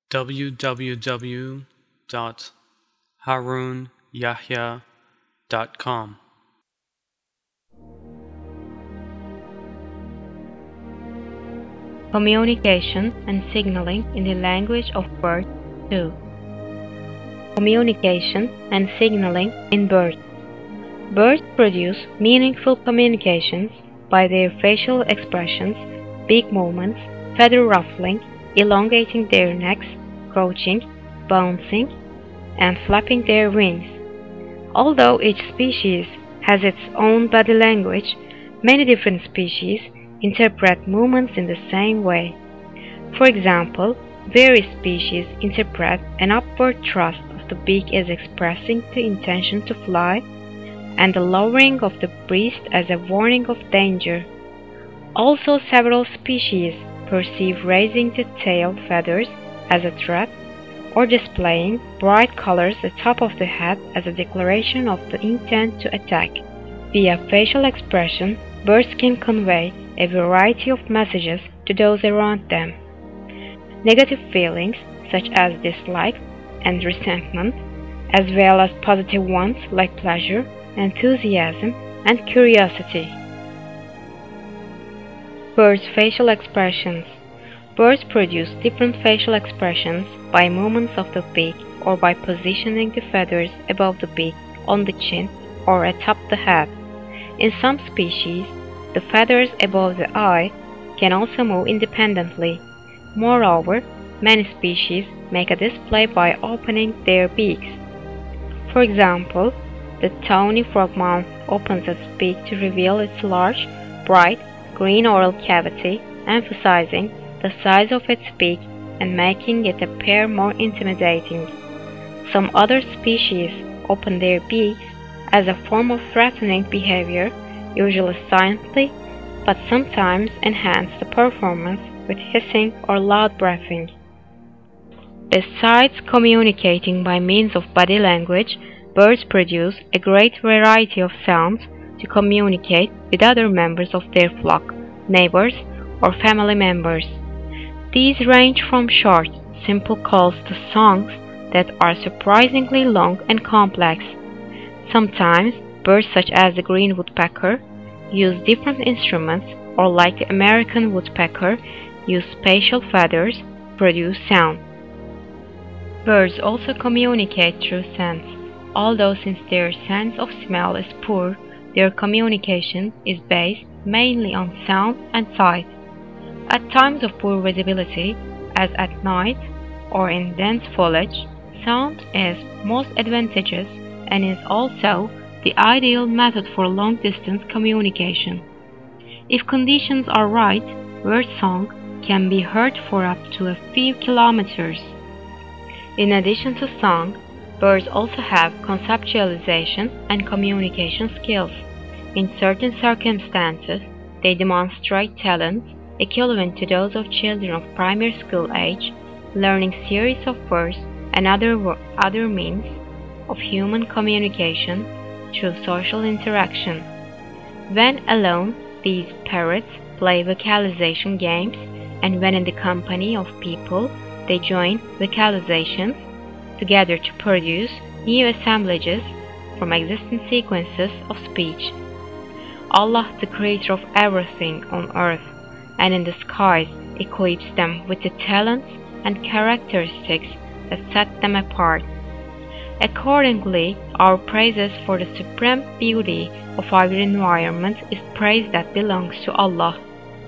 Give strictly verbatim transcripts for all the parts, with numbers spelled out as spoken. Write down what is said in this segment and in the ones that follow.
w w w dot harun yahya dot com. Communication and signaling in the language of birds. two. Communication and signaling in birds. Birds produce meaningful communications by their facial expressions, beak movements, feather ruffling, elongating their necks, crouching, bouncing, and flapping their wings. Although each species has its own body language, many different species interpret movements in the same way. For example, various species interpret an upward thrust of the beak as expressing the intention to fly, and the lowering of the breast as a warning of danger. Also, several species perceive raising the tail feathers as a threat, or displaying bright colors atop of the head as a declaration of the intent to attack. Via facial expression, birds can convey a variety of messages to those around them. Negative feelings such as dislike and resentment, as well as positive ones like pleasure, enthusiasm, and curiosity. Birds' facial expressions. Birds produce different facial expressions by movements of the beak or by positioning the feathers above the beak, on the chin, or atop the head. In some species, the feathers above the eye can also move independently. Moreover, many species make a display by opening their beaks. For example, the tawny frogmouth opens its beak to reveal its large, bright, green oral cavity, emphasizing the size of its beak and making it appear more intimidating. Some other species open their beaks as a form of threatening behavior, usually silently, but sometimes enhance the performance with hissing or loud breathing. Besides communicating by means of body language, birds produce a great variety of sounds to communicate with other members of their flock, neighbors, or family members. These range from short, simple calls to songs that are surprisingly long and complex. Sometimes, birds such as the green woodpecker use different instruments, or like the American woodpecker, use spatial feathers to produce sound. Birds also communicate through scents. Although since their sense of smell is poor, their communication is based mainly on sound and sight. At times of poor visibility, as at night or in dense foliage, sound is most advantageous and is also the ideal method for long-distance communication. If conditions are right, bird song can be heard for up to a few kilometers. In addition to song, birds also have conceptualization and communication skills. In certain circumstances, they demonstrate talents equivalent to those of children of primary school age, learning series of words and other, other means of human communication through social interaction. When alone, these parrots play vocalization games, and when in the company of people, they join vocalizations together to produce new assemblages from existing sequences of speech. Allah, the creator of everything on earth and in the skies, equips them with the talents and characteristics that set them apart. Accordingly, our praises for the supreme beauty of our environment is praise that belongs to Allah.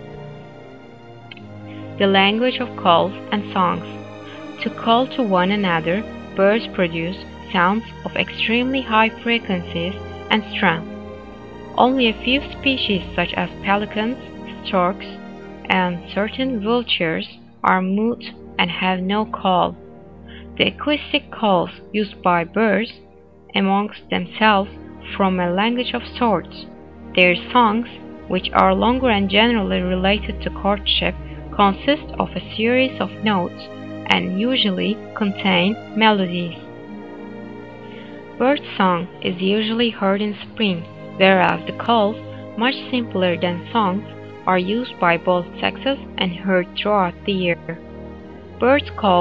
The language of calls and songs. To call to one another, birds produce sounds of extremely high frequencies and strength. Only a few species such as pelicans, storks, and certain vultures are mute and have no call. The acoustic calls used by birds amongst themselves form a language of sorts. Their songs, which are longer and generally related to courtship, consist of a series of notes and usually contain melodies. Bird song is usually heard in spring, whereas the calls, much simpler than songs, are used by both sexes and heard throughout the year. Birds' calls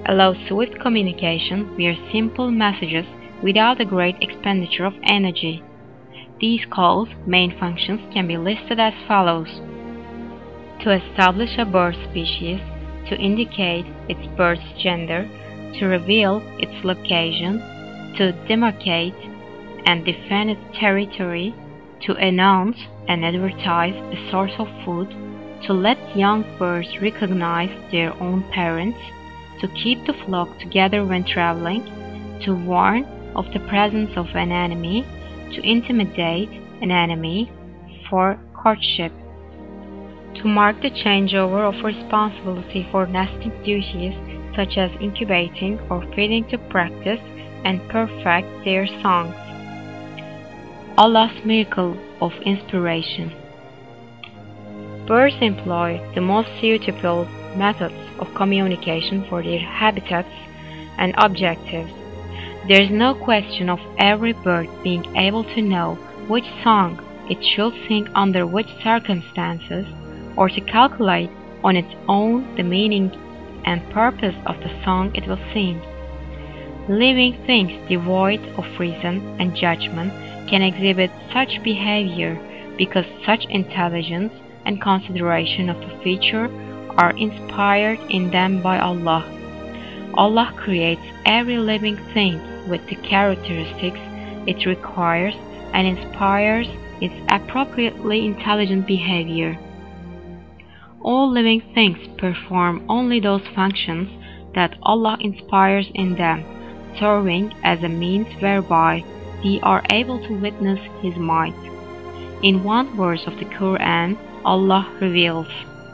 allow swift communication via simple messages without a great expenditure of energy. These calls' main functions can be listed as follows: to establish a bird species, to indicate its bird's gender, to reveal its location, to demarcate and defend its territory, to announce and advertise a source of food, to let young birds recognize their own parents, to keep the flock together when traveling, to warn of the presence of an enemy, to intimidate an enemy, for courtship. To mark the changeover of responsibility for nesting duties such as incubating or feeding, to practice and perfect their songs. Allah's miracle of inspiration. Birds employ the most suitable methods of communication for their habitats and objectives. There is no question of every bird being able to know which song it should sing under which circumstances, or to calculate on its own the meaning and purpose of the song it will sing. Living things devoid of reason and judgment can exhibit such behavior because such intelligence and consideration of the future are inspired in them by Allah. Allah creates every living thing with the characteristics it requires and inspires its appropriately intelligent behavior. All living things perform only those functions that Allah inspires in them, serving as a means whereby they are able to witness His might. In one verse of the Quran, Allah reveals,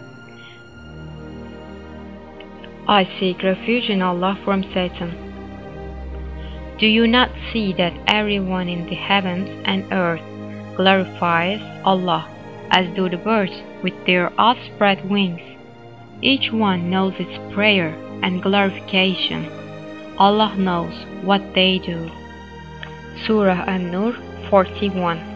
"I seek refuge in Allah from Satan. Do you not see that everyone in the heavens and earth glorifies Allah, as do the birds with their outspread wings? Each one knows its prayer and glorification. Allah knows what they do." Surah An-Nur forty-one.